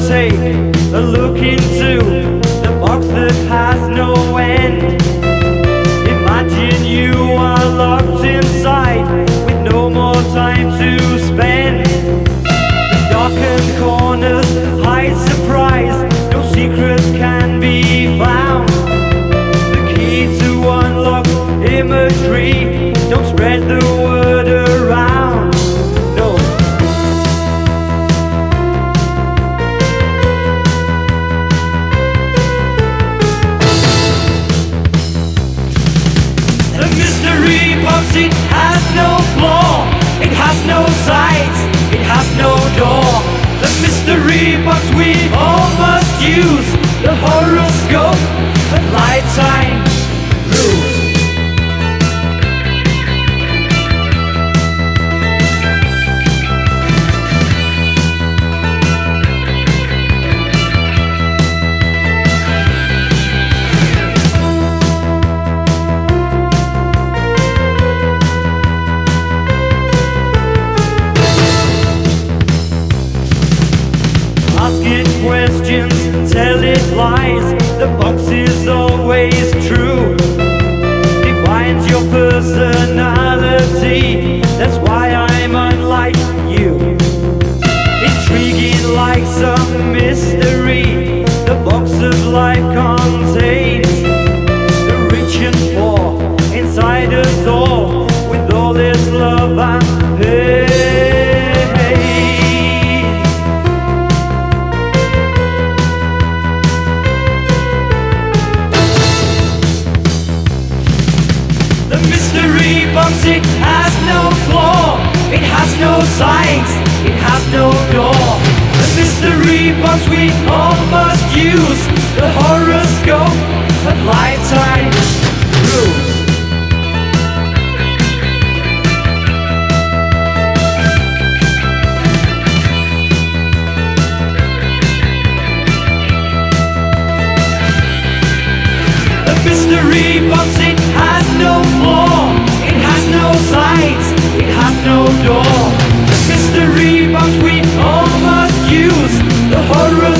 take a look into the box that has no end. Imagine you are locked inside with no more time to spend. The darkened corners hide surprise, no secrets can be found. The key to unlock imagery, don't spread the word around. No. The mystery box, it has no floor, it has no sides, it has no door. The mystery box we all must use, the horoscope and lifetime rules. Ask it questions, tell it lies, the box is always true. Defines your personality, that's why I'm unlike you. Intriguing like some mystery, the box of life contains the rich and poor inside us all, with all this love and pain. The mystery box, it has no floor, it has no sides, it has no door. The mystery box we all must use, the horoscope and lifetime rules. The mystery box, it has no floor, it has no sides, it has no door. The mystery box we all must use, the horror